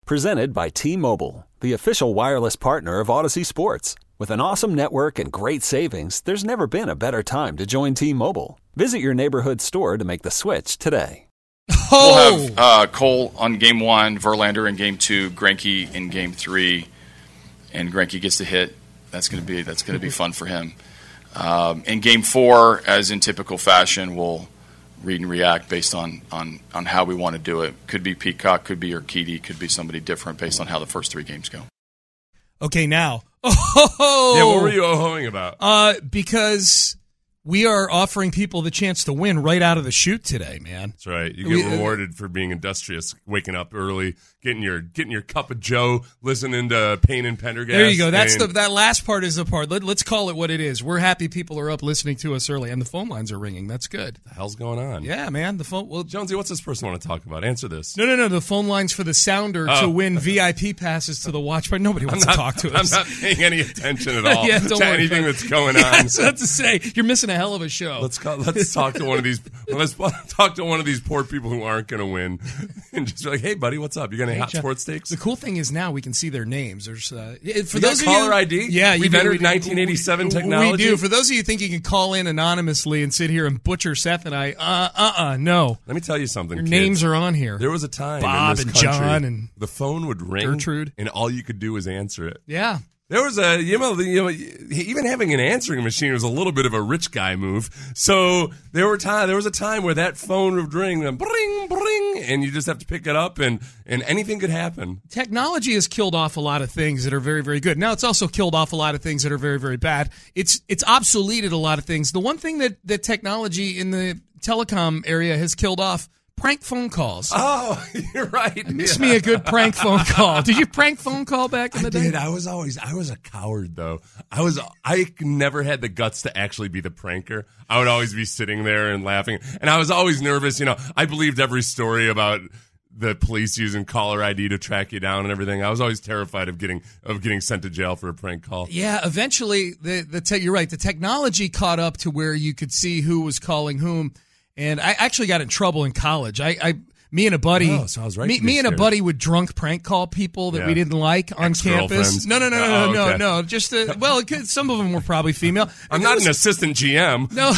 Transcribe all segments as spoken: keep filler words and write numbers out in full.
Presented by T-Mobile, the official wireless partner of Odyssey Sports. With an awesome network and great savings, there's never been a better time to join T-Mobile. Visit your neighborhood store to make the switch today. Oh! We'll have uh, Cole on game one, Verlander in game two, Greinke in game three, and Greinke gets the hit. That's going to be that's going to be fun for him. Um, in game four, as in typical fashion, we'll read and react based on, on, on how we want to do it. Could be Peacock, could be Urquidy, could be somebody different based on how the first three games go. Okay, now. Oh! Yeah, what were you oh-hoing about? Uh, because we are offering people the chance to win right out of the chute today, man. That's right. You get we, rewarded uh, for being industrious, waking up early, getting your getting your cup of Joe, listening to Payne and Pendergast. There you go. That's and, the that last part is the part. Let, let's call it what it is. We're happy people are up listening to us early, and the phone lines are ringing. That's good. What the hell's going on? Yeah, man. The phone. Well, Jonesy, what's this person want to talk about? Answer this. No, no, no. The phone lines for the Sounder oh. to win V I P passes to the Watch Party. Nobody wants not, to talk to us. I'm not paying any attention at all yeah, to don't worry anything that's going yeah, on. That's what to say. You're missing a hell of a show. Let's call, let's talk to one of these. Let's talk to one of these poor people who aren't going to win, and just be like, "Hey, buddy, what's up? You're going to hey, hot Jeff, sports steaks?" The cool thing is now we can see their names. There's uh, for you those got of caller you, I D. Yeah, we've you entered we, nineteen eighty-seven we, technology. We do. For those of you who think you can call in anonymously and sit here and butcher Seth and I, uh, uh, uh, no. Let me tell you something. Your kids. names are on here. There was a time Bob in this and country, John and the phone would ring, Gertrude, and all you could do was answer it. Yeah. There was a, you know, you know, even having an answering machine was a little bit of a rich guy move. So there were time, there was a time where that phone would ring, and bring, bring, and you just have to pick it up, and, and anything could happen. Technology has killed off a lot of things that are very, very good. Now it's also killed off a lot of things that are very, very bad. It's it's obsoleted a lot of things. The one thing that, that technology in the telecom area has killed off, prank phone calls. Oh, you're right. Miss yeah. me a good prank phone call. Did you prank phone call back in the I day? did. I was always, I was a coward though. I was, I never had the guts to actually be the pranker. I would always be sitting there and laughing, and I was always nervous. You know, I believed every story about the police using caller I D to track you down and everything. I was always terrified of getting of getting sent to jail for a prank call. Yeah, eventually, the the te- you're right. The technology caught up to where you could see who was calling whom. And I actually got in trouble in college. I, I me and a buddy, oh, so I was right me, me and a buddy would drunk prank call people that yeah. we didn't like on campus. No, no, no, no, no, oh, no, okay. no. Just uh, well, it could, some of them were probably female. I'm not was, an assistant G M. No,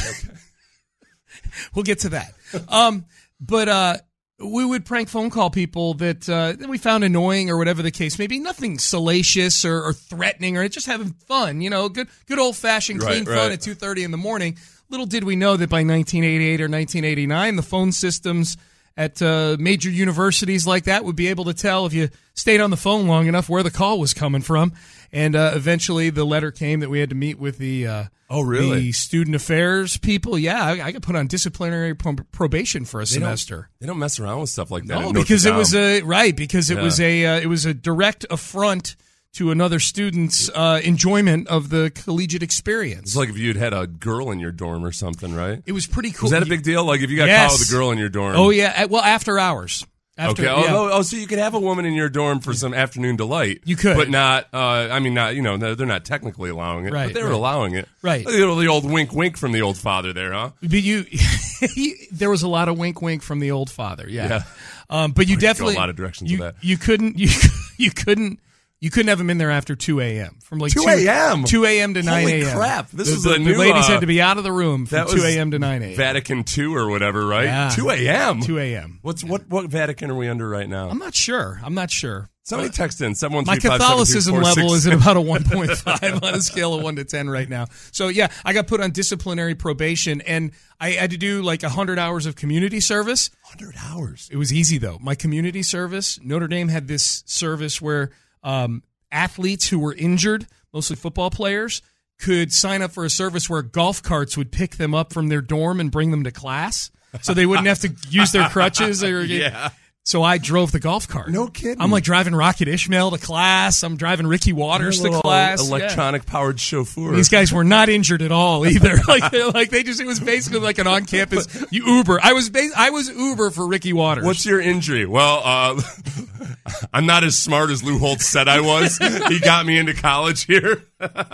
we'll get to that. Um, but uh, we would prank phone call people that, uh, that we found annoying or whatever the case may be. Nothing salacious or, or threatening, or just having fun. You know, good, good old fashioned clean right, fun right. at two thirty in the morning. Little did we know that by nineteen eighty-eight or nineteen eighty-nine, the phone systems at uh, major universities like that would be able to tell if you stayed on the phone long enough where the call was coming from. And uh, eventually the letter came that we had to meet with the uh, oh really the student affairs people. Yeah, I, I got put on disciplinary pro- probation for a they semester. Don't, they don't mess around with stuff like that. No, because it was a right because it yeah. was a uh, it was a direct affront to another student's uh, enjoyment of the collegiate experience. It's like if you'd had a girl in your dorm or something, right? It was pretty cool. Was that a big deal? Like if you got yes. caught with a girl in your dorm? Oh, yeah. Well, after hours. After, okay. Yeah. Oh, oh, so you could have a woman in your dorm for some afternoon delight. You could. But not, uh, I mean, not, you know, they're not technically allowing it, right, but they were right. allowing it. Right. The old, the old wink wink from the old father there, huh? But you, there was a lot of wink wink from the old father, yeah. Yeah. Um, but you Go definitely, a lot of directions you, with that. you couldn't, you, you couldn't, You couldn't have them in there after two a.m. From like two a.m. two a.m. to nine a.m. Holy crap. This the, is the, a new, the ladies uh, had to be out of the room from two a.m. to nine a.m. Vatican two or whatever, right? Yeah. two a.m. two a.m. What's what what Vatican are we under right now? I'm not sure. I'm not sure. Somebody Uh, text in. seven one My three five seven two Catholicism four level six is at about a one point five on a scale of one to ten right now. So, yeah, I got put on disciplinary probation, and I had to do like one hundred hours of community service. one hundred hours. It was easy, though. My community service, Notre Dame had this service where um, athletes who were injured, mostly football players, could sign up for a service where golf carts would pick them up from their dorm and bring them to class, so they wouldn't have to use their crutches. Or Yeah. So I drove the golf cart. No kidding. I'm like driving Rocket Ishmael to class. I'm driving Ricky Waters You're a to little class. Electronic Yeah. powered chauffeur. These guys were not injured at all either. like, like they just, it was basically like an on-campus Uber. I was, bas- I was Uber for Ricky Waters. What's your injury? Well, uh, I'm not as smart as Lou Holtz said I was. He got me into college here.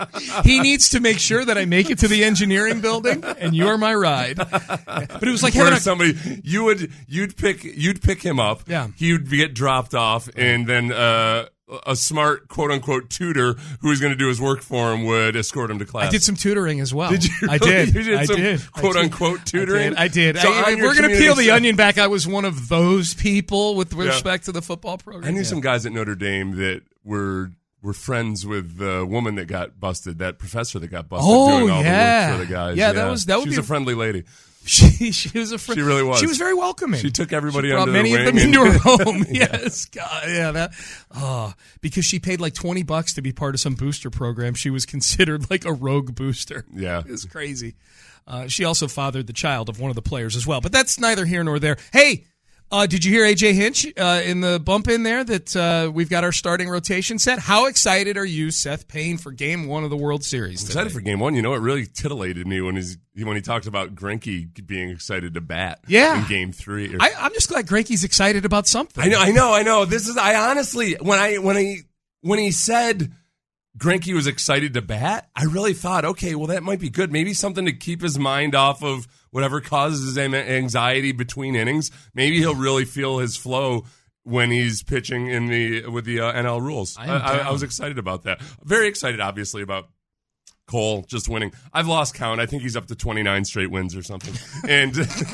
He needs to make sure that I make it to the engineering building, and you're my ride. But it was like having Where a, somebody you would you'd pick you'd pick him up. Yeah. He would get dropped off, and then uh, a smart quote unquote tutor who was going to do his work for him would escort him to class. I did some tutoring as well. Did you really? I did. You did I some did. quote I did. unquote tutoring. I did. I did. So I, on if your we're going to community peel the side- onion back, I was one of those people with Yeah. respect to the football program. I knew Yeah. some guys at Notre Dame that were were friends with the woman that got busted, that professor that got busted Oh, doing all yeah. the work for the guys. Yeah, that was- that would she was be- a friendly lady. She she was a friend. She really was. She was very welcoming. She took everybody She brought under many the of wing them into and- her home. Yes, God, yeah, that. Oh, because she paid like twenty bucks to be part of some booster program. She was considered like a rogue booster. Yeah. It's crazy. Uh, she also fathered the child of one of the players as well. But that's neither here nor there. Hey. Uh, did you hear A J Hinch uh, in the bump in there that uh, we've got our starting rotation set? How excited are you, Seth Payne, for Game One of the World Series? I'm excited for Game One. You know, it really titillated me when he's when he talked about Greinke being excited to bat. Yeah. in Game Three. I, I'm just glad Greinke's excited about something. I know, I know, I know. This is I honestly when I when I when he said Greinke was excited to bat, I really thought, okay, well that might be good. Maybe something to keep his mind off of whatever causes his anxiety between innings. Maybe he'll really feel his flow when he's pitching in the with the uh, N L rules. I am I, I, I down. was excited about that. Very excited, obviously, about Cole just winning. I've lost count. I think he's up to twenty-nine straight wins or something. And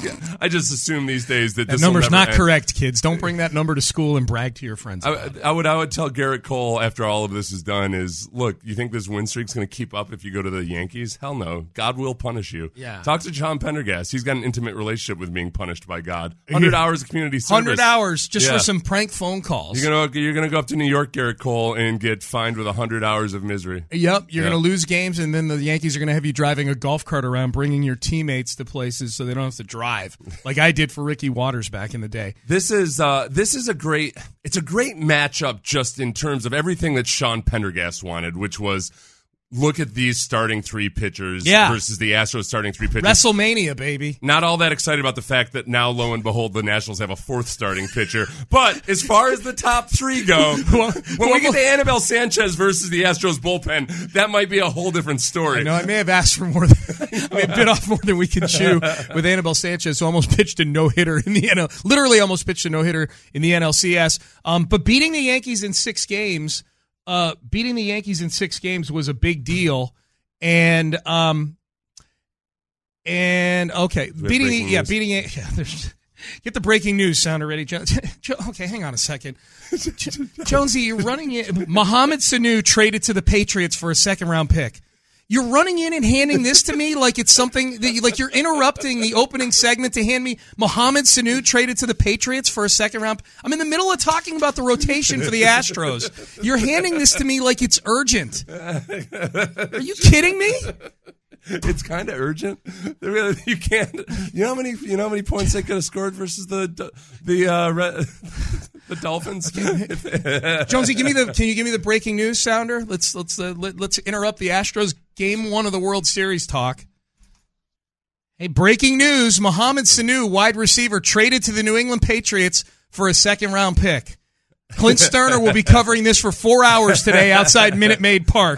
I just assume these days that, That this will number's never not end. correct, kids. Don't bring that number to school and brag to your friends. I, about it. I would I would tell Garrett Cole after all of this is done is, look, you think this win streak's going to keep up if you go to the Yankees? Hell no. God will punish you. Yeah. Talk to John Pendergast. He's got an intimate relationship with being punished by God. one hundred Yeah. hours of community service. one hundred hours just Yeah. for some prank phone calls. You're gonna you're gonna go up to New York, Garrett Cole, and get fined with one hundred hours of misery. Yep, you're Yeah. going to lose games, and then the Yankees are going to have you driving a golf cart around, bringing your teammates to places so they don't have to drive, like I did for Ricky Waters back in the day. This is uh, this is a great it's a great matchup just in terms of everything that Sean Pendergast wanted, which was look at these starting three pitchers Yeah. versus the Astros starting three pitchers. WrestleMania, baby. Not all that excited about the fact that now, lo and behold, the Nationals have a fourth starting pitcher. But as far as the top three go, when we get to Anibal Sanchez versus the Astros bullpen, that might be a whole different story. I know I may have asked for more than I may have bit off more than we could chew with Anibal Sanchez, who almost pitched a no hitter in the N L, literally almost pitched a no hitter in the N L C S. Um, but beating the Yankees in six games, uh, beating the Yankees in six games was a big deal, and um, and okay, beating the, yeah, beating it. Yeah, there's. Get the breaking news sounder ready, Jones. Okay, hang on a second. Jonesy, you're running in. Mohamed Sanu traded to the Patriots for a second round pick. You're running in and handing this to me like it's something that you, like you're interrupting the opening segment to hand me Mohamed Sanu traded to the Patriots for a second round. I'm in the middle of talking about the rotation for the Astros. You're handing this to me like it's urgent. Are you kidding me? It's kind of urgent. They really, you can't. You know how many? You know how many points they could have scored versus the the uh, Re- the Dolphins. Jonesy, give me the. Can you give me the breaking news sounder? Let's let's uh, let, let's interrupt the Astros game one of the World Series talk. Hey, breaking news: Mohamed Sanu, wide receiver, traded to the New England Patriots for a second round pick. Clint Sterner will be covering this for four hours today outside Minute Maid Park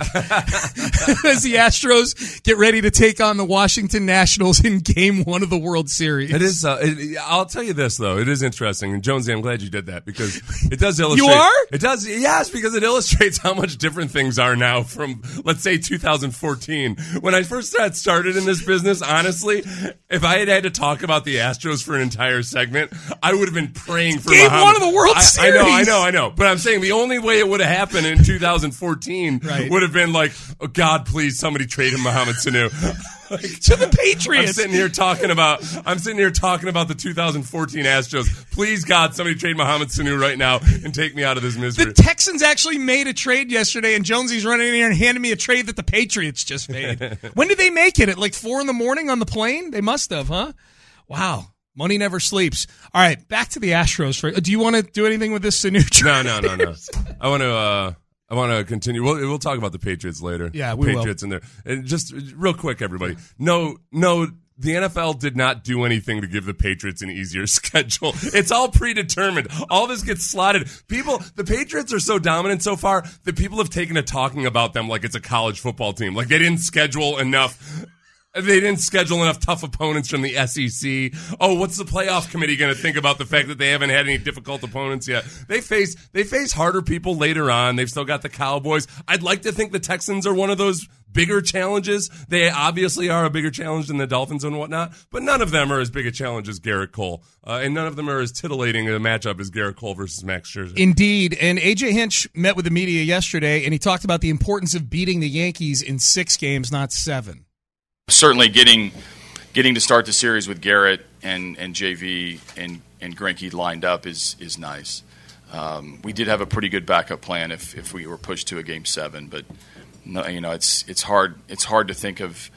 as the Astros get ready to take on the Washington Nationals in Game One of the World Series. It is. Uh, it, I'll tell you this though. It is interesting, and Jonesy, I'm glad you did that because it does illustrate. You are? It does. Yes, because it illustrates how much different things are now from, let's say, two thousand fourteen. When I first got started in this business, honestly, if I had had to talk about the Astros for an entire segment, I would have been praying for Game Muhammad. one of the World I, Series. I know. I know. I know. But I'm saying the only way it would have happened in two thousand fourteen Right. would have been like, oh, God, please, somebody trade him Mohamed Sanu. Like, to the I'm Patriots. sitting here talking about I'm sitting here talking about the two thousand fourteen Astros. Please, God, somebody trade Mohamed Sanu right now and take me out of this misery. The Texans actually made a trade yesterday, and Jonesy's running in here and handing me a trade that the Patriots just made. When did they make it? At like four in the morning on the plane? They must have, huh? Wow. Money never sleeps. All right, back to the Astros. For, do you want to do anything with this Sanu trade? no, no, no, no. I want to. Uh, I want to continue. We'll, we'll talk about the Patriots later. Yeah, we will. Patriots in there. And just real quick, everybody. No, no the N F L did not do anything to give the Patriots an easier schedule. It's all predetermined. All this gets slotted. People, the Patriots are so dominant so far that people have taken to talking about them like it's a college football team. Like they didn't schedule enough. They didn't schedule enough tough opponents from the S E C. Oh, what's the playoff committee going to think about the fact that they haven't had any difficult opponents yet? They face they face harder people later on. They've still got the Cowboys. I'd like to think the Texans are one of those bigger challenges. They obviously are a bigger challenge than the Dolphins and whatnot, but none of them are as big a challenge as Garrett Cole. Uh, and none of them are as titillating a matchup as Garrett Cole versus Max Scherzer. Indeed. And A J Hinch met with the media yesterday, and he talked about the importance of beating the Yankees in six games, not seven. Certainly getting getting to start the series with Garrett and, and J V and, and Greinke lined up is is nice. Um, we did have a pretty good backup plan if, if we were pushed to a game seven, but no, you know it's it's hard it's hard to think of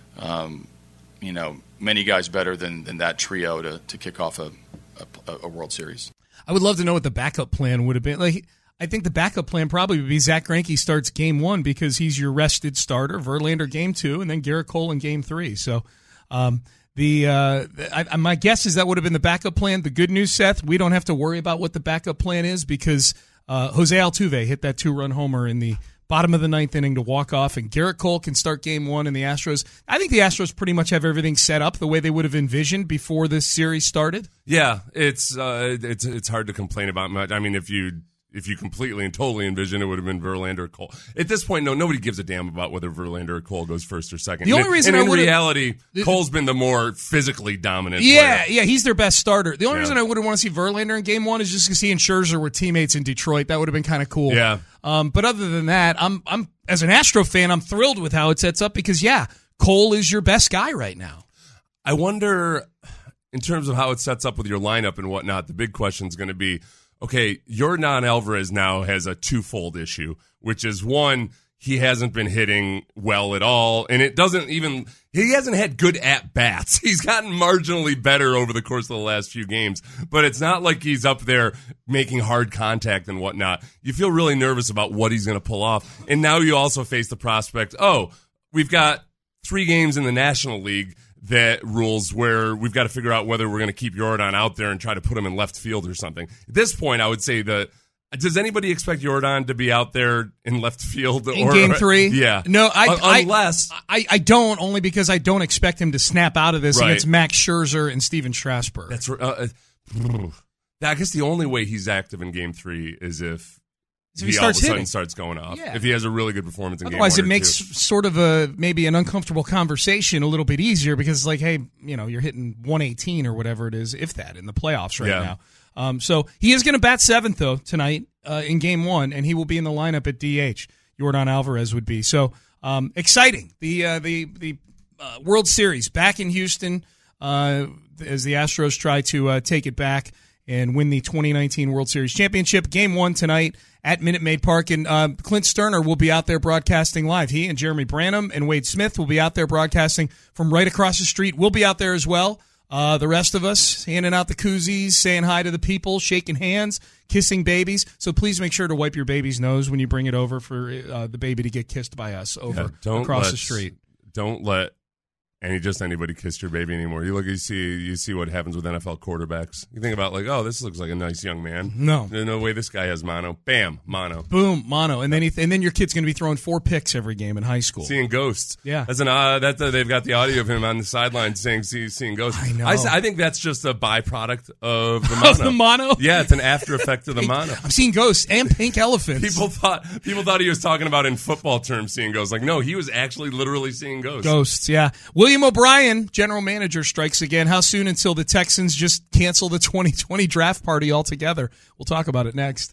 um, you know many guys better than, than that trio to, to kick off a, a a World Series. I would love to know what the backup plan would have been. Like, I think the backup plan probably would be Zach Greinke starts game one because he's your rested starter, Verlander game two, and then Garrett Cole in game three. So um, the uh, I, my guess is that would have been the backup plan. The good news, Seth, we don't have to worry about what the backup plan is because uh, Jose Altuve hit that two-run homer in the bottom of the ninth inning to walk off, and Garrett Cole can start game one, and the Astros, I think the Astros pretty much have everything set up the way they would have envisioned before this series started. Yeah, it's uh, it's it's hard to complain about much. I mean, if you If you completely and totally envision it would have been Verlander or Cole. At this point, no, nobody gives a damn about whether Verlander or Cole goes first or second. The only and, reason and I in would've, reality, Cole's been the more physically dominant Yeah, player. yeah, he's their best starter. The only Yeah. reason I wouldn't want to see Verlander in game one is just because he and Scherzer were teammates in Detroit. That would have been kind of cool. Yeah. Um, but other than that, I'm I'm as an Astro fan, I'm thrilled with how it sets up because, yeah, Cole is your best guy right now. I wonder, in terms of how it sets up with your lineup and whatnot, the big question is going to be, okay, Yordan Alvarez now has a twofold issue, which is one, he hasn't been hitting well at all, and it doesn't even, he hasn't had good at-bats. He's gotten marginally better over the course of the last few games, but it's not like he's up there making hard contact and whatnot. You feel really nervous about what he's going to pull off, and now you also face the prospect, oh, we've got three games in the National League that rules where we've got to figure out whether we're going to keep Yordan out there and try to put him in left field or something. At this point, I would say that, does anybody expect Yordan to be out there in left field? In or, game three? Yeah. No, I, Un- unless. I, I don't, only because I don't expect him to snap out of this Right. against Max Scherzer and Steven Strasburg. That's uh, uh, I guess the only way he's active in game three is if If he he, starts all of a sudden hitting. starts going off. Yeah. If he has a really good performance in Otherwise, game it one or makes two. sort of a maybe an uncomfortable conversation a little bit easier because it's like, hey, you know, you're hitting one eighteen or whatever it is, if that, in the playoffs right Yeah. now. Um, so he is going to bat seventh, though, tonight uh, in game one, and he will be in the lineup at D H. Yordan Alvarez would be. So um, exciting. The, uh, the, the uh, World Series back in Houston uh, as the Astros try to uh, take it back and win the twenty nineteen World Series Championship. Game one tonight at Minute Maid Park. And uh, Clint Sterner will be out there broadcasting live. He and Jeremy Branham and Wade Smith will be out there broadcasting from right across the street. We'll be out there as well. Uh, the rest of us handing out the koozies, saying hi to the people, shaking hands, kissing babies. So please make sure to wipe your baby's nose when you bring it over for uh, the baby to get kissed by us over Yeah, don't across let- the street. Don't let any just anybody kiss your baby anymore. You look, you see, you see what happens with N F L quarterbacks. You think about like, oh, this looks like a nice young man. No. There's no way this guy has mono. Bam, mono. Boom, mono, and then he, and then your kid's going to be throwing four picks every game in high school. Seeing ghosts. Yeah. That's an uh, that's uh, they've got the audio of him on the sideline saying see, seeing ghosts. I know. I, s- I think that's just a byproduct of the mono. Of the mono? Yeah, it's an after effect of the mono. I'm seeing ghosts and pink elephants. People thought people thought he was talking about in football terms seeing ghosts. Like, no, he was actually literally seeing ghosts. Ghosts, yeah. William O'Brien, general manager, strikes again. How soon until the Texans just cancel the twenty twenty draft party altogether? We'll talk about it next.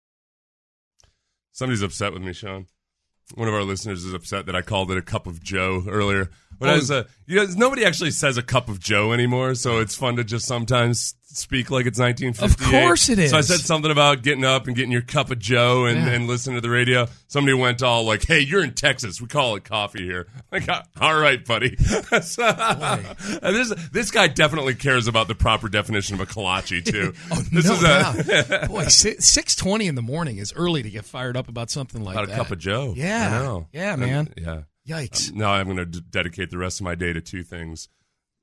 Somebody's upset with me, Sean. One of our listeners is upset that I called it a cup of Joe earlier. But Oh. I was, uh, you know, nobody actually says a cup of Joe anymore, so it's fun to just sometimes speak like it's nineteen fifty-eight. Of course it is. So I said something about getting up and getting your cup of Joe and, Yeah. and listening to the radio. Somebody went all like, hey, you're in Texas. We call it coffee here. Like, all right, buddy. So, and this, this guy definitely cares about the proper definition of a kolache, too. Oh, this no is a, doubt. Boy, six twenty in the morning is early to get fired up about something like about that. a cup of Joe. Yeah. I know. Yeah, And- man. yeah. Yikes. Now I'm going to d- dedicate the rest of my day to two things: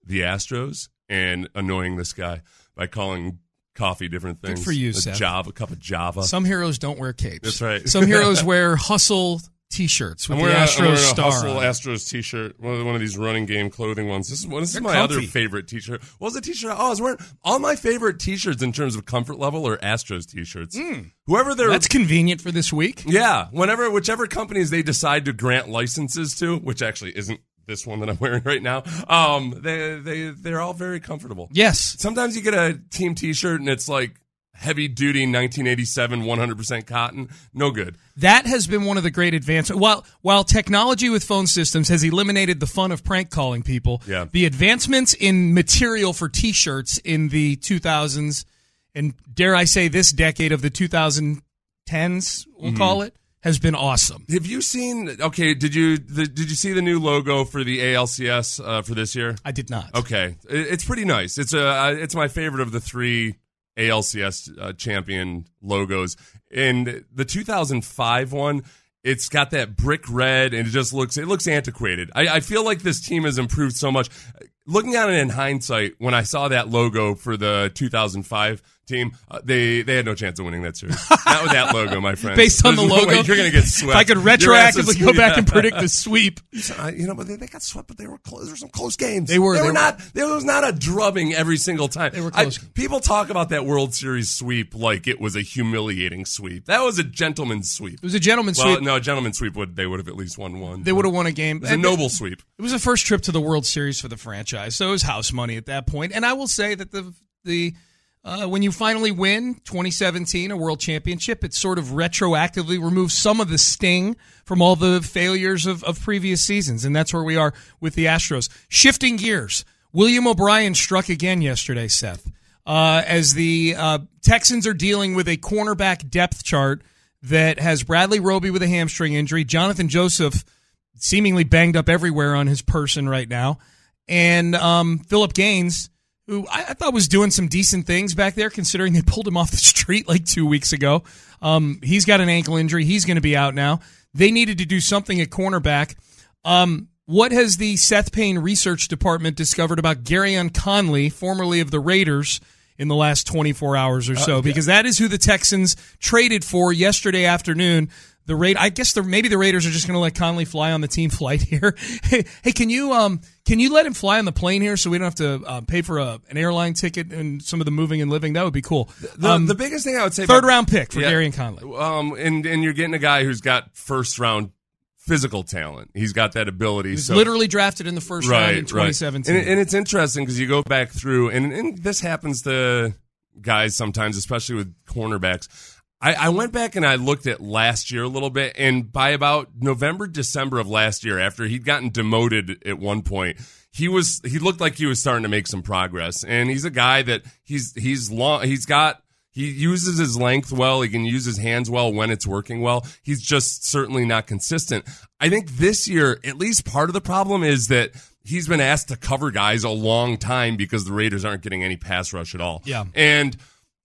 the Astros and annoying this guy by calling coffee different things. Good for you, a Seth. Java, a cup of Java. Some heroes don't wear capes. That's right. Some heroes wear hustle T-shirts with I'm the wearing, Astros I'm wearing star a Hustle on. Astros T-shirt, one of, one of these running game clothing ones. This is, this is They're my comfy. other favorite T-shirt. What was the T-shirt? Oh, I was wearing all my favorite T-shirts in terms of comfort level are Astros T-shirts. Mm. Whoever they're, That's convenient for this week. yeah. Whenever, whichever companies they decide to grant licenses to, which actually isn't this one that I'm wearing right now. Um, they they they're all very comfortable. Yes. Sometimes you get a team T-shirt and it's like heavy duty nineteen eighty-seven one hundred percent cotton. No good. That has been one of the great advancements. While while technology with phone systems has eliminated the fun of prank calling people, Yeah. the advancements in material for T-shirts in the two thousands and dare I say this decade of the twenty tens, we'll Mm-hmm. call it, has been awesome. Have you seen? Okay, did you the, did you see the new logo for the A L C S uh, for this year? I did not. Okay, it, it's pretty nice. It's a it's my favorite of the three A L C S uh, champion logos. And the two thousand five one, it's got that brick red, and it just looks it looks antiquated. I, I feel like this team has improved so much. Looking at it in hindsight, when I saw that logo for the two thousand five team, uh, they they had no chance of winning that series. Not with that logo, my friend. Based on There's the no logo, way you're going to get swept. If I could Your ass is- retroactively go back and predict the sweep. Uh, you know, but they, they got swept, but they were close. There were some close games. They were- They, they were were- not. There was not a drubbing every single time. They were I- close. people talk about that World Series sweep like it was a humiliating sweep. That was a gentleman's sweep. It was a gentleman's Well, sweep. no, a gentleman's sweep would they would have at least won one. They would have won a game. It was a noble sweep. It was the first trip to the World Series for the franchise, so it was house money at that point. And I will say that the the uh, when you finally win twenty seventeen a World Championship, it sort of retroactively removes some of the sting from all the failures of, of previous seasons, and that's where we are with the Astros. Shifting gears, William O'Brien struck again yesterday, Seth, uh, as the uh, Texans are dealing with a cornerback depth chart that has Bradley Roby with a hamstring injury, Jonathan Joseph seemingly banged up everywhere on his person right now, and um, Phillip Gaines, who I, I thought was doing some decent things back there, considering they pulled him off the street like two weeks ago. Um, he's got an ankle injury. He's going to be out now. They needed to do something at cornerback. Um, what has the Seth Payne Research Department discovered about Garyon Conley, formerly of the Raiders, in the last twenty-four hours or so? Uh, because that is who the Texans traded for yesterday afternoon. The Ra- I guess the, maybe the Raiders are just going to let Conley fly on the team flight here. hey, hey, can you um can you let him fly on the plane here so we don't have to uh, pay for a, an airline ticket and some of the moving and living? That would be cool. The, um, the biggest thing I would say, third about, round pick for yeah, Garyon Conley. Um, and and you're getting a guy who's got first round physical talent. He's got that ability. He was so, literally drafted in the first right, round in twenty seventeen. Right. And, and it's interesting because you go back through, and, and this happens to guys sometimes, especially with cornerbacks. I, I went back and I looked at last year a little bit, and by about November, December of last year, after he'd gotten demoted at one point, he was he looked like he was starting to make some progress. And he's a guy that he's he's long he's got he uses his length well, he can use his hands well when it's working well. He's just certainly not consistent. I think this year, at least part of the problem is that he's been asked to cover guys a long time because the Raiders aren't getting any pass rush at all. Yeah. And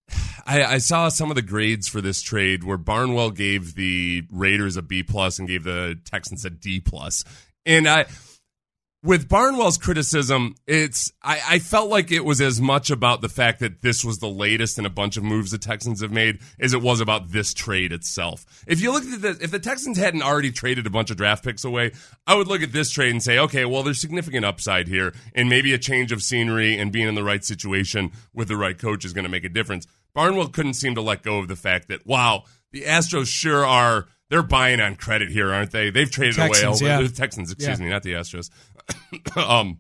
I, I saw some of the grades for this trade where Barnwell gave the Raiders a B plus and gave the Texans a D plus. And I, with Barnwell's criticism, it's I, I felt like it was as much about the fact that this was the latest in a bunch of moves the Texans have made as it was about this trade itself. If you look at this, if the Texans hadn't already traded a bunch of draft picks away, I would look at this trade and say, okay, well, there's significant upside here, and maybe a change of scenery and being in the right situation with the right coach is going to make a difference. Barnwell couldn't seem to let go of the fact that, wow, the Astros sure are, they're buying on credit here, aren't they? They've traded Texans, away all yeah. the Texans, excuse Yeah. me, not the Astros. um,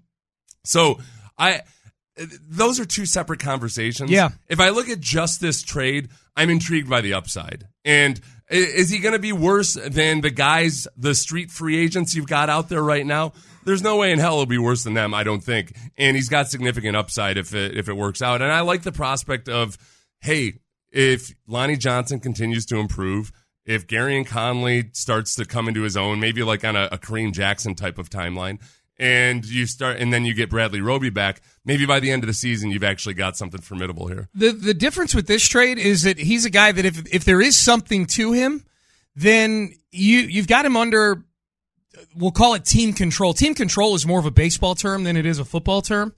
so I, those are two separate conversations. Yeah. If I look at just this trade, I'm intrigued by the upside. And i- is he going to be worse than the guys, the street free agents you've got out there right now? There's no way in hell it'll be worse than them, I don't think. And he's got significant upside if it, if it works out. And I like the prospect of, hey, if Lonnie Johnson continues to improve, if Garyon Conley starts to come into his own, maybe like on a, a Kareem Jackson type of timeline, and you start, and then you get Bradley Roby back, maybe by the end of the season you've actually got something formidable here. The the difference with this trade is that he's a guy that if if there is something to him, then you you've got him under, we'll call it team control. Team control is more of a baseball term than it is a football term.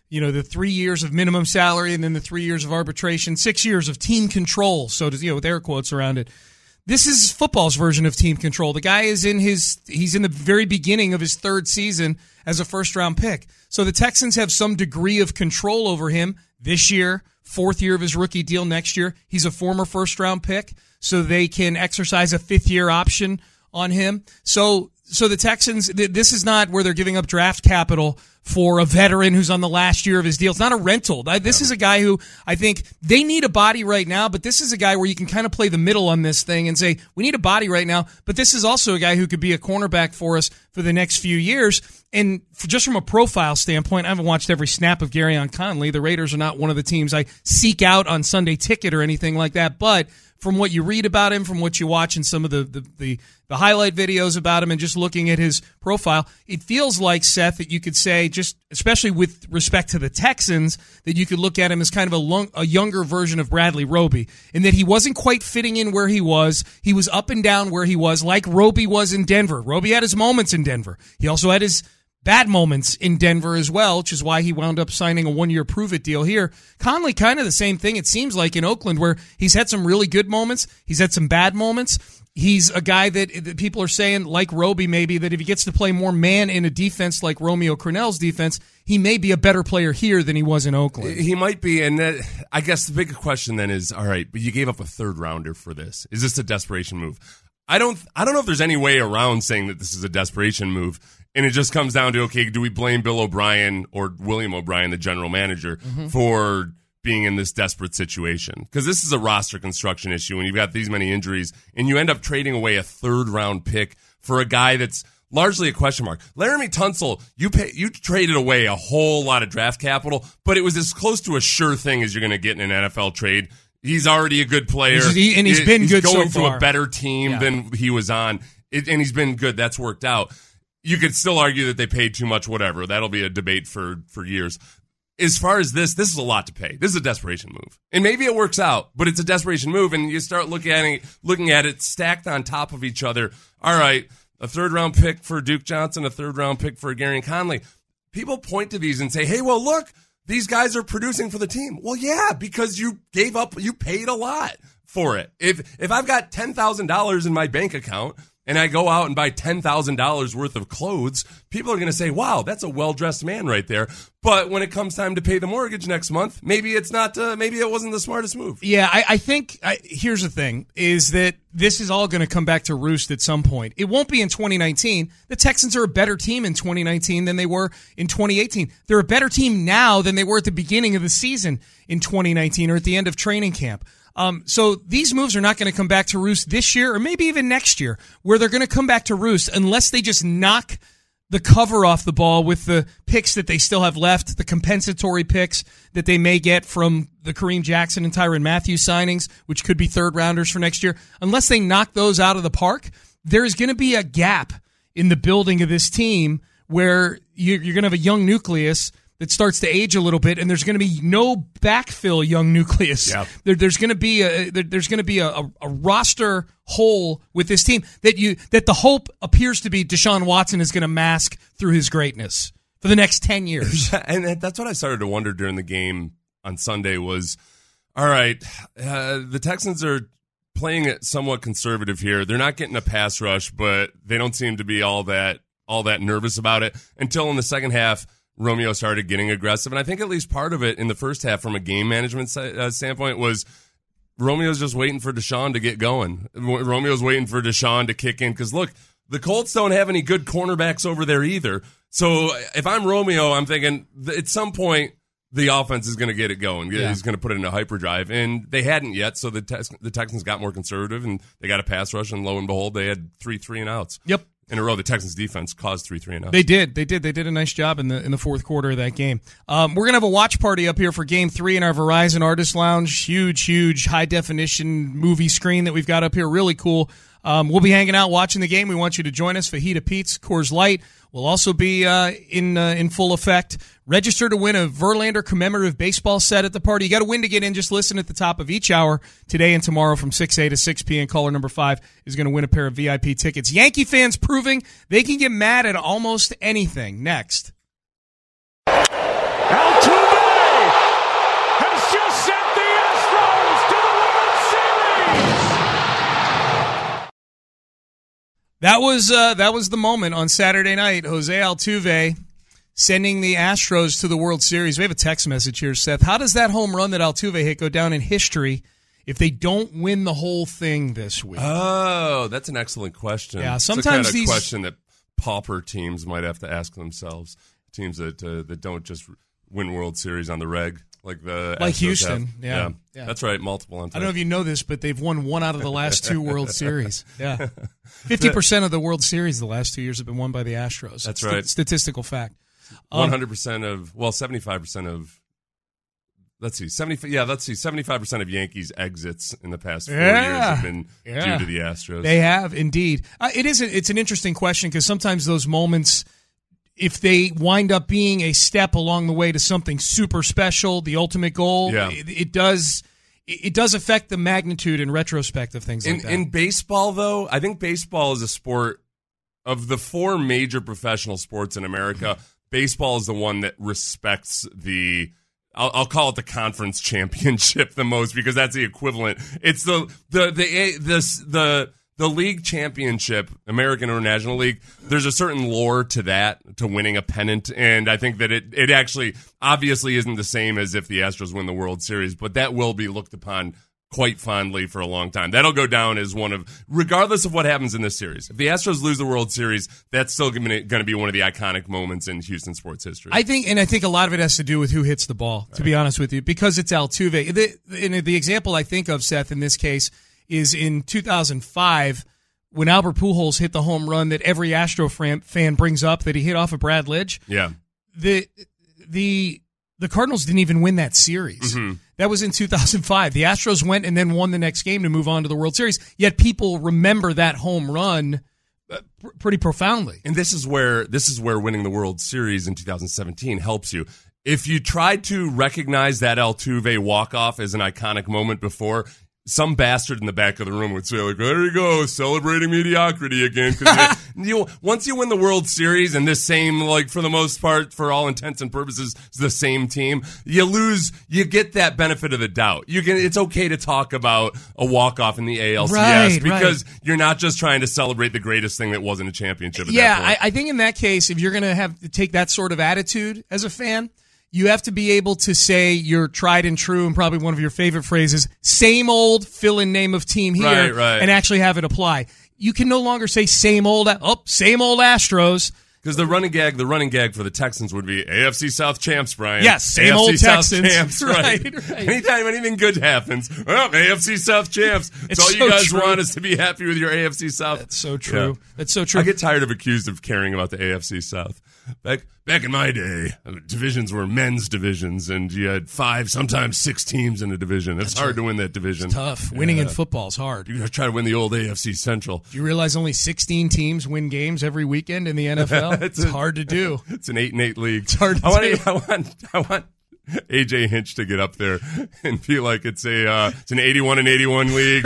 you know, the three years of minimum salary and then the three years of arbitration, six years of team control, so to, you know, with air quotes around it. This is football's version of team control. The guy is in his, he's in the very beginning of his third season as a first-round pick. So the Texans have some degree of control over him this year, fourth year of his rookie deal next year. He's a former first-round pick, so they can exercise a fifth-year option on him. So so the Texans, this is not where they're giving up draft capital for a veteran who's on the last year of his deal. It's not a rental. This is a guy who I think they need a body right now, but this is a guy where you can kind of play the middle on this thing and say, we need a body right now, but this is also a guy who could be a cornerback for us for the next few years. And for, just from a profile standpoint, I haven't watched every snap of Gareon Conley. The Raiders are not one of the teams I seek out on Sunday Ticket or anything like that, but from what you read about him, from what you watch in some of the, the, the, the highlight videos about him and just looking at his profile, it feels like, Seth, that you could say, just especially with respect to the Texans, that you could look at him as kind of a, long, a younger version of Bradley Roby, in that he wasn't quite fitting in where he was. He was up and down where he was, like Roby was in Denver. Roby had his moments in Denver. He also had his bad moments in Denver as well, which is why he wound up signing a one-year prove-it deal here. Conley, kind of the same thing, it seems like, in Oakland, where he's had some really good moments. He's had some bad moments. He's a guy that, that people are saying, like Roby maybe, that if he gets to play more man in a defense like Romeo Crennel's defense, he may be a better player here than he was in Oakland. He might be, and that, I guess the big question then is, all right, but you gave up a third-rounder for this. Is this a desperation move? I don't I don't know if there's any way around saying that this is a desperation move. And it just comes down to, okay, do we blame Bill O'Brien or William O'Brien, the general manager, mm-hmm. for being in this desperate situation? Because this is a roster construction issue, and you've got these many injuries, and you end up trading away a third-round pick for a guy that's largely a question mark. Laramie Tunsil, you pay, you traded away a whole lot of draft capital, but it was as close to a sure thing as you're going to get in an N F L trade. He's already a good player. He's, and he's been he's good so far. He's going to a better team yeah. than he was on, it, and he's been good. That's worked out. You could still argue that they paid too much, whatever. That'll be a debate for, for years. As far as this, this is a lot to pay. This is a desperation move. And maybe it works out, but it's a desperation move, and you start looking at it, looking at it stacked on top of each other. All right, a third-round pick for Duke Johnson, a third-round pick for Gareon Conley. People point to these and say, hey, well, look, these guys are producing for the team. Well, yeah, because you gave up, you paid a lot for it. If if I've got ten thousand dollars in my bank account and I go out and buy ten thousand dollars worth of clothes, people are going to say, wow, that's a well-dressed man right there. But when it comes time to pay the mortgage next month, maybe it's not, uh, maybe it wasn't the smartest move. Yeah, I, I think, I, here's the thing, is that this is all going to come back to roost at some point. It won't be in twenty nineteen. The Texans are a better team in twenty nineteen than they were in twenty eighteen. They're a better team now than they were at the beginning of the season in twenty nineteen or at the end of training camp. Um, so these moves are not going to come back to roost this year or maybe even next year, where they're going to come back to roost unless they just knock the cover off the ball with the picks that they still have left, the compensatory picks that they may get from the Kareem Jackson and Tyrann Mathieu signings, which could be third rounders for next year. Unless they knock those out of the park, there's going to be a gap in the building of this team where you're going to have a young nucleus that starts to age a little bit, and there's going to be no backfill young nucleus. Yep. There, there's going to be a there, there's going to be a, a, a roster hole with this team that you that the hope appears to be Deshaun Watson is going to mask through his greatness for the next ten years. And that's what I started to wonder during the game on Sunday was, all right, uh, the Texans are playing it somewhat conservative here. They're not getting a pass rush, but they don't seem to be all that all that nervous about it until in the second half. Romeo started getting aggressive, and I think at least part of it in the first half from a game management uh, standpoint was Romeo's just waiting for Deshaun to get going. Romeo's waiting for Deshaun to kick in because, look, the Colts don't have any good cornerbacks over there either. So if I'm Romeo, I'm thinking at some point the offense is going to get it going. Yeah. He's going to put it in a hyperdrive, and they hadn't yet, so the, Tex- the Texans got more conservative, and they got a pass rush, and lo and behold, they had three three and outs. Yep. In a row, the Texans defense caused three three and outs. They did. They did. They did a nice job in the in the fourth quarter of that game. Um, we're going to have a watch party up here for Game three in our Verizon Artist Lounge. Huge, huge, high-definition movie screen that we've got up here. Really cool. Um, we'll be hanging out watching the game. We want you to join us. Fajita Pete's, Coors Light will also be uh, in uh, in full effect. Register to win a Verlander commemorative baseball set at the party. You got to win to get in. Just listen at the top of each hour today and tomorrow from six a to six p. And caller number five is going to win a pair of V I P tickets. Yankee fans proving they can get mad at almost anything. Next. Altuve! That was uh, that was the moment on Saturday night. Jose Altuve sending the Astros to the World Series. We have a text message here, Seth. How does that home run that Altuve hit go down in history if they don't win the whole thing this week? Oh, that's an excellent question. Yeah, sometimes it's the kind of these question that pauper teams might have to ask themselves. Teams that uh, that don't just win World Series on the reg, like the like Astros Houston. have. Yeah. Yeah. yeah, that's right. Multiple on. I don't know if you know this, but they've won one out of the last two World Series. Yeah, fifty percent of the World Series the last two years have been won by the Astros. That's St- right. Statistical fact. One hundred percent of well, seventy five percent of. Let's see, seventy. Yeah, let's see, seventy-five percent of Yankees exits in the past four Yeah. years have been Yeah. due to the Astros. They have indeed. Uh, it is. A, it's an interesting question because sometimes those moments, if they wind up being a step along the way to something super special, the ultimate goal, Yeah. it, it does. It does affect the magnitude and retrospect of things like in, that. in baseball, though, I think baseball is a sport of the four major professional sports in America. Baseball is the one that respects the. I'll, I'll call it the conference championship the most because that's the equivalent. It's the the the this the the league championship, American or National League. There's a certain lore to that, to winning a pennant, and I think that it it actually obviously isn't the same as if the Astros win the World Series, but that will be looked upon quite fondly for a long time. That'll go down as one of, regardless of what happens in this series. If the Astros lose the World Series, that's still going to be one of the iconic moments in Houston sports history. I think, and I think a lot of it has to do with who hits the ball, to be honest with you, because it's Altuve. The, and the example I think of, Seth, in this case, is in two thousand five when Albert Pujols hit the home run that every Astro fan brings up that he hit off of Brad Lidge. Yeah. The, the, the Cardinals didn't even win that series. Mm-hmm. That was in two thousand five. The Astros went and then won the next game to move on to the World Series. Yet people remember that home run uh, pr- pretty profoundly. And this is where this is where winning the World Series in two thousand seventeen helps you. If you tried to recognize that Altuve walk-off as an iconic moment before, some bastard in the back of the room would say, like, there you go, celebrating mediocrity again. Because you, once you win the World Series and this same, like, for the most part, for all intents and purposes, it's the same team, you lose, you get that benefit of the doubt. You can, it's okay to talk about a walk-off in the A L C S right, because right. you're not just trying to celebrate the greatest thing that wasn't a championship at yeah, that point. I, I think in that case, if you're going to have to take that sort of attitude as a fan, you have to be able to say your tried and true and probably one of your favorite phrases, same old fill-in name of team here, Right, right. and actually have it apply. You can no longer say same old, oh, same old Astros. Because the running gag, the running gag for the Texans would be A F C South champs, Brian. Yes, same A F C old South Texans. champs, right. Right, right. Anytime anything good happens, well, A F C South champs. That's It's all so you guys true. want is to be happy with your A F C South. That's so true. Yeah. That's so true. I get tired of accused of caring about the A F C South. Back back in my day, divisions were men's divisions, and you had five, sometimes six teams in a division. It's That's hard right. to win that division. It's tough. Winning Yeah. in football is hard. You're going to try to win the old A F C Central. Do you realize only sixteen teams win games every weekend in the N F L? It's it's a- hard to do. It's an eight and eight league. It's hard to I want, do. I want, I want A J Hinch to get up there and feel like it's a uh, it's an eighty-one and eighty-one league.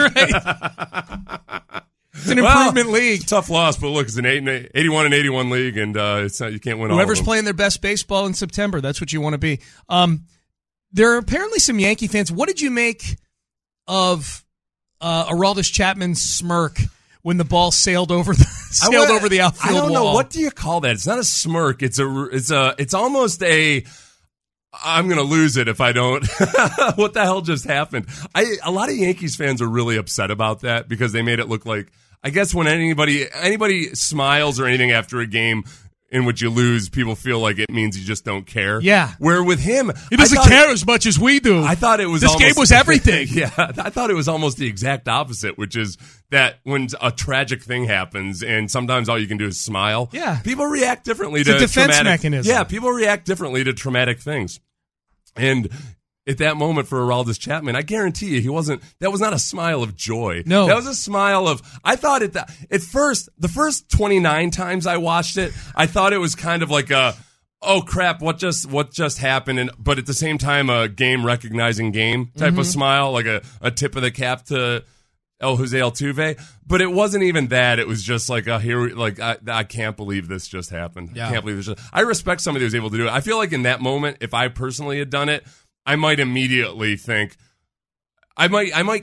It's an improvement Well, league. It's a tough loss, but look, it's an eight and eight, eighty-one and eighty-one league, and uh, it's not, you can't win all Whoever's of them. playing their best baseball in September, that's what you want to be. Um, there are apparently some Yankee fans. What did you make of uh, Aroldis Chapman's smirk when the ball sailed over the sailed I wa- over the outfield I don't wall? know, what do you call that? It's not a smirk. It's a it's a it's almost a. I'm gonna lose it if I don't. What the hell just happened? I a lot of Yankees fans are really upset about that because they made it look like. I guess when anybody anybody smiles or anything after a game in which you lose, people feel like it means you just don't care. Yeah. Where with him, He doesn't I thought care it- as much as we do. I thought it was this almost, game was everything. Yeah, I thought it was almost the exact opposite, which is that when a tragic thing happens, and sometimes all you can do is smile. Yeah. people react differently It's to a defense traumatic, mechanism. Yeah, people react differently to traumatic things, and. At that moment for Aroldis Chapman, I guarantee you he wasn't, that was not a smile of joy. No. That was a smile of, I thought at, the, at first, the first twenty-nine times I watched it, I thought it was kind of like a, oh crap, what just, what just happened? And, but at the same time, a game recognizing game type Mm-hmm. of smile, like a, a tip of the cap to El Jose Altuve. But it wasn't even that. It was just like a here, like, I, I can't believe this just happened. Yeah. I can't believe this just, I respect somebody who was able to do it. I feel like in that moment, if I personally had done it, I might immediately think, I might, I might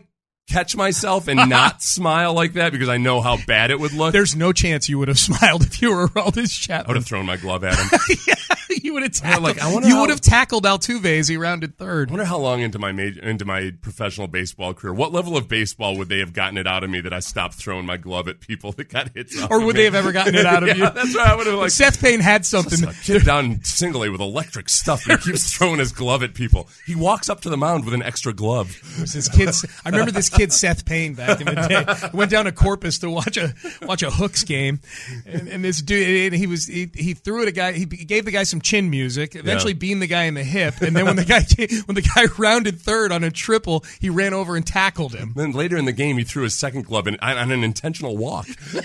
catch myself and not smile like that because I know how bad it would look. There's no chance you would have smiled if you were Aroldis Chapman. I would have thrown my glove at him. Yeah, you would have tackled. Like, I wonder you how, would have tackled Altuve as he rounded third. I wonder how long into my major, into my professional baseball career, what level of baseball would they have gotten it out of me that I stopped throwing my glove at people that got hits off Or of would me? they have ever gotten it out of yeah, you? That's right. I would have like Seth Payne had something. A kid down single A with electric stuff. He keeps throwing his glove at people. He walks up to the mound with an extra glove. It was his kid. I remember this kid Seth Payne back in the day. Went down to Corpus to watch a watch a Hooks game, and, and this dude, and he was he, he threw at a guy. He gave the guy some chin music. Eventually, yeah. beamed the guy in the hip, and then when the guy came, when the guy rounded third on a triple, he ran over and tackled him. Then later in the game, he threw his second glove in, on an intentional walk.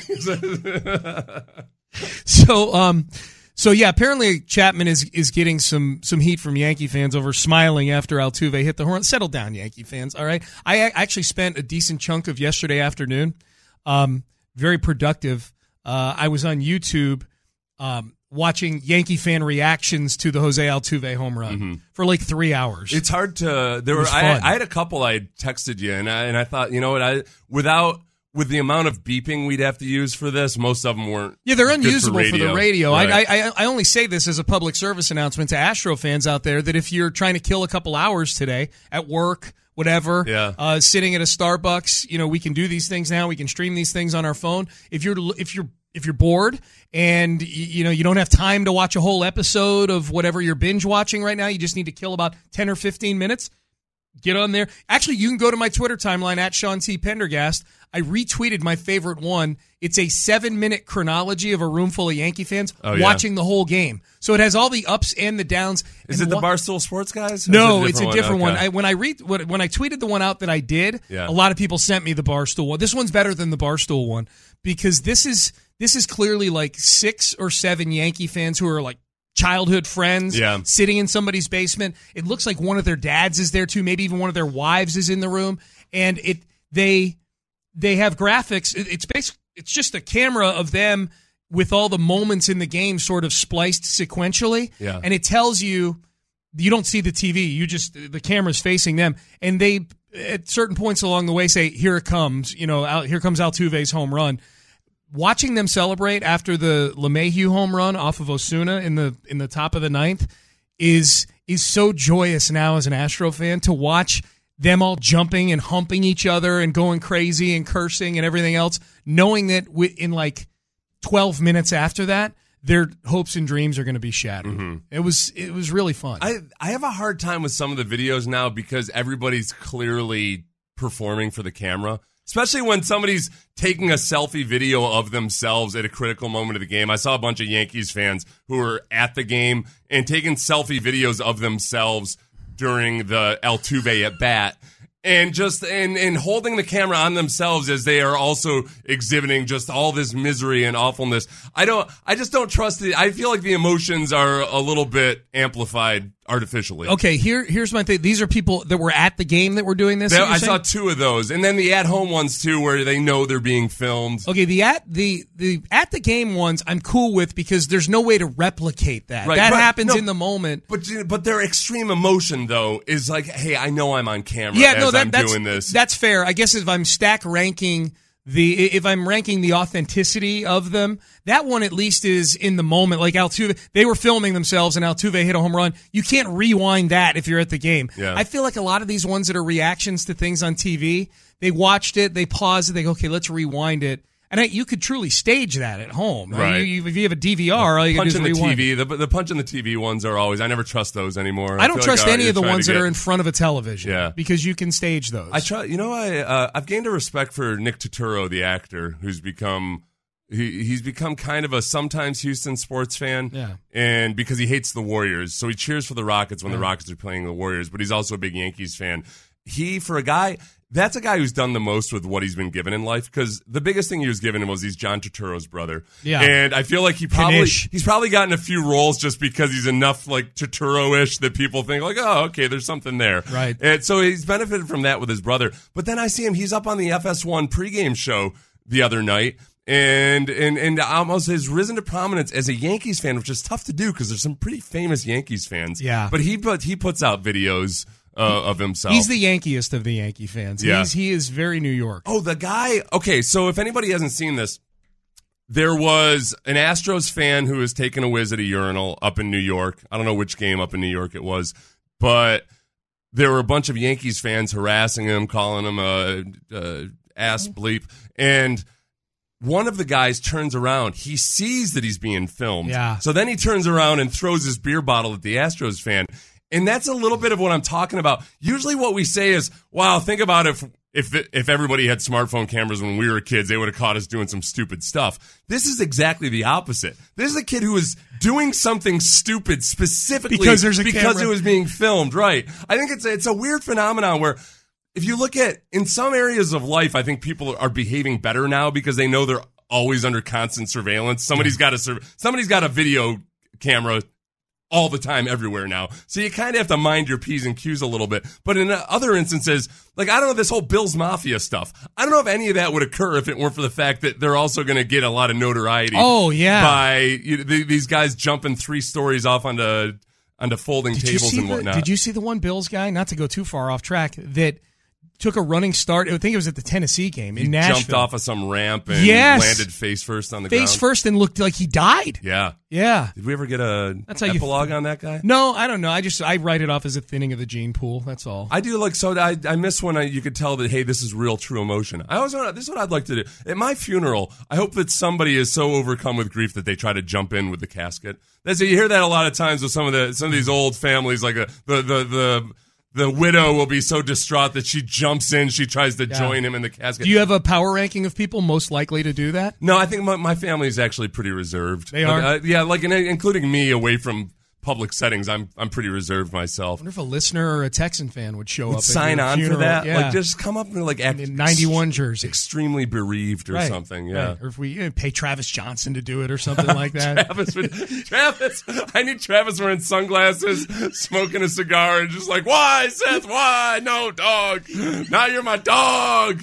so, um. So yeah, apparently Chapman is is getting some some heat from Yankee fans over smiling after Altuve hit the horn. Settle down, Yankee fans. All right, I actually spent a decent chunk of yesterday afternoon, um, very productive. Uh, I was on YouTube um, watching Yankee fan reactions to the Jose Altuve home run mm-hmm. for like three hours. It's hard to. There were I, I had a couple I texted you, and I and I thought, you know what, I without. With the amount of beeping we'd have to use for this, most of them weren't. Yeah, they're unusable for, for the radio. Right. I, I I only say this as a public service announcement to Astro fans out there that if you're trying to kill a couple hours today at work, whatever, yeah. uh, sitting at a Starbucks, you know, we can do these things now. We can stream these things on our phone. If you're if you're if you're bored and you know you don't have time to watch a whole episode of whatever you're binge watching right now, you just need to kill about ten or fifteen minutes. Get on there. Actually, you can go to my Twitter timeline at Sean T. Pendergast. I retweeted my favorite one. It's a seven-minute chronology of a room full of Yankee fans oh, yeah. watching the whole game. So it has all the ups and the downs. Is and it the wha- Barstool Sports guys? No, it a it's a different one. one. Okay. I, when I read when I tweeted the one out that I did, yeah. a lot of people sent me the Barstool one. This one's better than the Barstool one because this is this is clearly like six or seven Yankee fans who are like childhood friends yeah. sitting in somebody's basement. It looks like one of their dads is there too. Maybe even one of their wives is in the room. And it they they have graphics. It, it's basically it's just a camera of them with all the moments in the game sort of spliced sequentially. Yeah. And it tells you you don't see the T V. You just the camera's facing them. And they at certain points along the way say, "Here it comes." You know, out, here comes Altuve's home run. Watching them celebrate after the LeMahieu home run off of Osuna in the in the top of the ninth is is so joyous now as an Astro fan to watch them all jumping and humping each other and going crazy and cursing and everything else, knowing that in like twelve minutes after that, their hopes and dreams are going to be shattered. Mm-hmm. It was it was really fun. I I have a hard time with some of the videos now because everybody's clearly performing for the camera. Especially when somebody's taking a selfie video of themselves at a critical moment of the game. I saw a bunch of Yankees fans who were at the game and taking selfie videos of themselves during the Altuve at bat. And just and, and holding the camera on themselves as they are also exhibiting just all this misery and awfulness. I don't. I just don't trust it. I feel like the emotions are a little bit amplified artificially. Okay, here here's my thing. These are people that were at the game that were doing this. They, I saying? saw two of those, and then the at-home ones too, where they know they're being filmed. Okay, the at the the at the game ones I'm cool with because there's no way to replicate that. Right, that but, happens no, in the moment. But but their extreme emotion though is like, hey, I know I'm on camera. Yeah, as no, that, I'm that's doing this. That's fair. I guess if I'm stack ranking. The if I'm ranking the authenticity of them, that one at least is in the moment. Like Altuve, they were filming themselves, and Altuve hit a home run. You can't rewind that if you're at the game. Yeah. I feel like a lot of these ones that are reactions to things on T V, they watched it, they paused it, they go, okay, let's rewind it. And I, you could truly stage that at home. Right. You, you, if you have a D V R, all you can do is punch in the rewind. T V. The, the punch in the T V ones are always. I never trust those anymore. I don't I trust like, any oh, of the ones get, that are in front of a television. Yeah. Because you can stage those. I try. You know, I uh, I've gained a respect for Nick Turturro, the actor, who's become he he's become kind of a sometimes Houston sports fan. Yeah. And because he hates the Warriors, so he cheers for the Rockets when yeah. the Rockets are playing the Warriors. But he's also a big Yankees fan. He for a guy. That's a guy who's done the most with what he's been given in life because the biggest thing he was given was he's John Turturro's brother. Yeah. And I feel like he probably Kanish. he's probably gotten a few roles just because he's enough like Turturro-ish that people think like, oh, okay, there's something there. Right. And so he's benefited from that with his brother. But then I see him, he's up on the F S one pregame show the other night. And and and almost has risen to prominence as a Yankees fan, which is tough to do because there's some pretty famous Yankees fans. Yeah. But he but he puts out videos uh, of himself. He's the Yankeeist of the Yankee fans. Yeah. He's, he is very New York. Oh, the guy. Okay, so if anybody hasn't seen this, there was an Astros fan who was taking a whiz at a urinal up in New York. I don't know which game up in New York it was, but there were a bunch of Yankees fans harassing him, calling him a, a ass bleep, and one of the guys turns around. He sees that he's being filmed. Yeah. So then he turns around and throws his beer bottle at the Astros fan. And that's a little bit of what I'm talking about. Usually what we say is, wow, think about if if if everybody had smartphone cameras when we were kids, they would have caught us doing some stupid stuff. This is exactly the opposite. This is a kid who was doing something stupid specifically because, there's a because camera. it was being filmed. Right. I think it's a, it's a weird phenomenon where if you look at, in some areas of life, I think people are behaving better now because they know they're always under constant surveillance. Somebody's got a somebody's got a video camera all the time everywhere now. So you kind of have to mind your P's and Q's a little bit. But in other instances, like, I don't know, this whole Bills Mafia stuff, I don't know if any of that would occur if it weren't for the fact that they're also going to get a lot of notoriety. Oh, yeah. By you know, these guys jumping three stories off onto, onto folding did tables and the, whatnot. Did you see the one Bills guy, not to go too far off track, that took a running start? I think it was at the Tennessee game in he Nashville. Jumped off of some ramp and yes. landed face first on the face ground. Face first and looked like he died. Yeah. Yeah. Did we ever get a That's how epilogue you, on that guy? No, I don't know. I just I write it off as a thinning of the gene pool. That's all. I do like so. I I miss when I, you could tell that, hey, this is real, true emotion. I always want. This is what I'd like to do at my funeral. I hope that somebody is so overcome with grief that they try to jump in with the casket. That's you hear that a lot of times with some of the some of these old families, like a, the the the. The widow will be so distraught that she jumps in. She tries to yeah. join him in the casket. Do you have a power ranking of people most likely to do that? No, I think my, my family is actually pretty reserved. They are? Uh, yeah, like including me away from public settings. I'm I'm pretty reserved myself. I wonder if a listener or a Texan fan would show would up. Sign at on funeral. for that. Yeah. Like just come up and like act in ninety-one jersey, extremely bereaved or right. something. Yeah, right. Or if we you know, pay Travis Johnson to do it or something like that. Travis, would, Travis, I need Travis wearing sunglasses, smoking a cigar, and just like, why, Seth? Why? No, dog. Now you're my dog.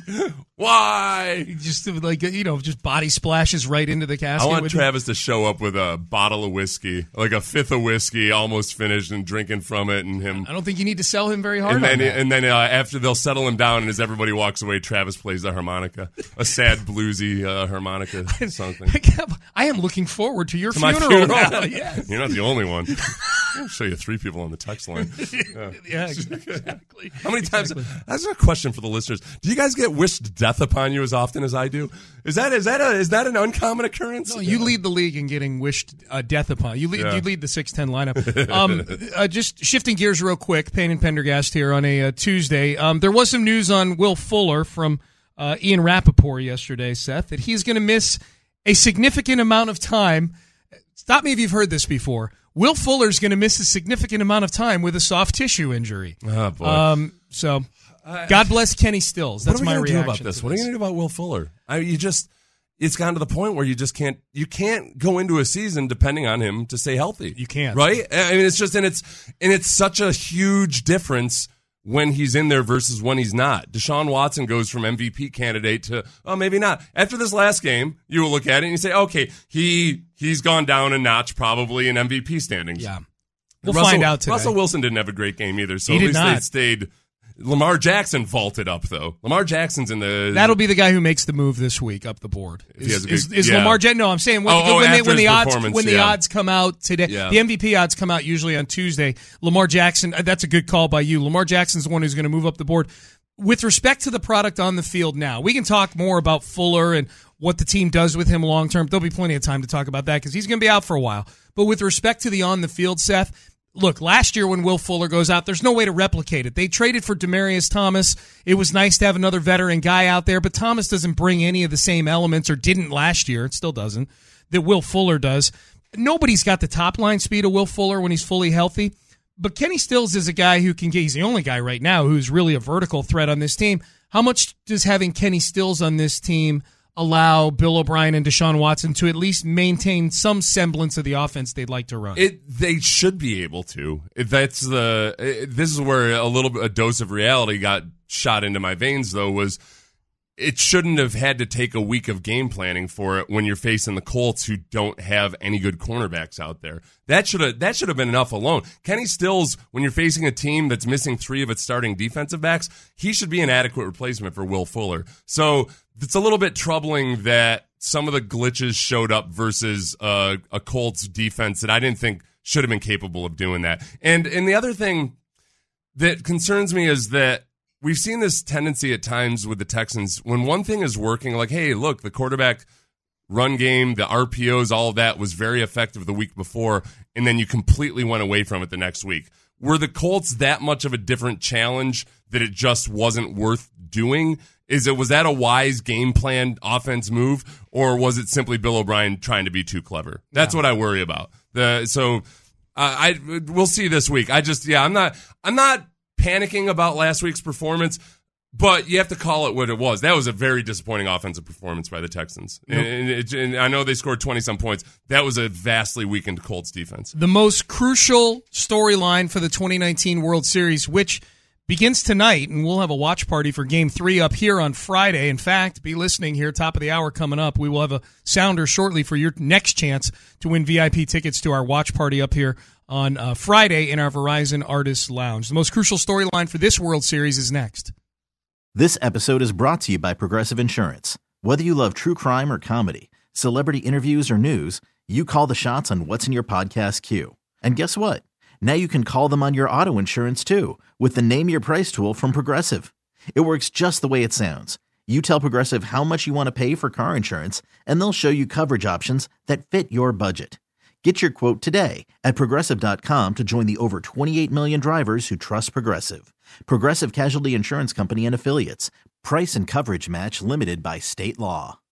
Why? Just like, you know, just body splashes right into the casket. I want Travis you. to show up with a bottle of whiskey, like a fifth of whiskey, almost finished, and drinking from it, and him. I don't think you need to sell him very hard. And then, on that. and then uh, after they'll settle him down, and as everybody walks away, Travis plays the harmonica, a sad bluesy uh, harmonica something. I am looking forward to your to funeral. My funeral. Now. Yes. You're not the only one. I'll show you three people on the text line. Yeah, yeah exactly. How many times? Exactly. That's a question for the listeners. Do you guys get wished death upon you as often as I do? Is that is that a is that an uncommon occurrence? No, you lead the league in getting wished uh, death upon. You lead, yeah. you lead the six ten lineup. Um, uh, just shifting gears real quick, Payne and Pendergast here on a uh, Tuesday. Um, there was some news on Will Fuller from uh, Ian Rappaport yesterday, Seth, that he's going to miss a significant amount of time. Stop me if you've heard this before. Will Fuller's going to miss a significant amount of time with a soft tissue injury. Oh, boy. Um, so, God bless Kenny Stills. That's what are we my gonna reaction do about this. to What are you going to do about Will Fuller? I mean, you just, it's gotten to the point where you just can't, you can't go into a season depending on him to stay healthy. You can't. Right? I mean, it's just, and it's, and it's such a huge difference when he's in there versus when he's not. Deshaun Watson goes from M V P candidate to, oh, maybe not. After this last game, you will look at it and you say, okay, he he's gone down a notch probably in M V P standings. Yeah. We'll Russell, find out today. Russell Wilson didn't have a great game either, so he at did least not. they stayed. Lamar Jackson vaulted up, though. Lamar Jackson's in the... That'll be the guy who makes the move this week up the board. Is, good, is, is yeah. Lamar Jackson? No, I'm saying when, oh, oh, when, they, when his the odds performance, when the yeah. odds come out today, Yeah. the M V P odds come out usually on Tuesday. Lamar Jackson, that's a good call by you. Lamar Jackson's the one who's going to move up the board. With respect to the product on the field now, we can talk more about Fuller and what the team does with him long term. There'll be plenty of time to talk about that because he's going to be out for a while. But with respect to the on the field, Seth, look, last year when Will Fuller goes out, there's no way to replicate it. They traded for Demaryius Thomas. It was nice to have another veteran guy out there, but Thomas doesn't bring any of the same elements, or didn't last year. It still doesn't, that Will Fuller does. Nobody's got the top line speed of Will Fuller when he's fully healthy. But Kenny Stills is a guy who can get, he's the only guy right now who's really a vertical threat on this team. How much does having Kenny Stills on this team allow Bill O'Brien and Deshaun Watson to at least maintain some semblance of the offense they'd like to run? It they should be able to. That's the. It, this is where a little bit a dose of reality got shot into my veins. Though was it shouldn't have had to take a week of game planning for it when you're facing the Colts, who don't have any good cornerbacks out there. That should have that should have been enough alone. Kenny Stills, when you're facing a team that's missing three of its starting defensive backs, he should be an adequate replacement for Will Fuller. So it's a little bit troubling that some of the glitches showed up versus uh, a Colts defense that I didn't think should have been capable of doing that. And and the other thing that concerns me is that we've seen this tendency at times with the Texans when one thing is working, like, hey, look, the quarterback run game, the R P Os, all of that was very effective the week before, and then you completely went away from it the next week. Were the Colts that much of a different challenge that it just wasn't worth doing? Is it was that a wise game plan offense move, or was it simply Bill O'Brien trying to be too clever? That's yeah. what I worry about. The so uh, I we'll see this week. I just yeah, I'm not I'm not panicking about last week's performance, but you have to call it what it was. That was a very disappointing offensive performance by the Texans. Yep. And, it, and I know they scored twenty-some points. That was a vastly weakened Colts defense. The most crucial storyline for the twenty nineteen World Series, which begins tonight, and we'll have a watch party for Game three up here on Friday. In fact, be listening here, top of the hour coming up. We will have a sounder shortly for your next chance to win V I P tickets to our watch party up here on uh, Friday in our Verizon Artists Lounge. The most crucial storyline for this World Series is next. This episode is brought to you by Progressive Insurance. Whether you love true crime or comedy, celebrity interviews or news, you call the shots on what's in your podcast queue. And guess what? Now you can call them on your auto insurance too with the Name Your Price tool from Progressive. It works just the way it sounds. You tell Progressive how much you want to pay for car insurance, and they'll show you coverage options that fit your budget. Get your quote today at Progressive dot com to join the over twenty-eight million drivers who trust Progressive. Progressive Casualty Insurance Company and Affiliates. Price and coverage match limited by state law.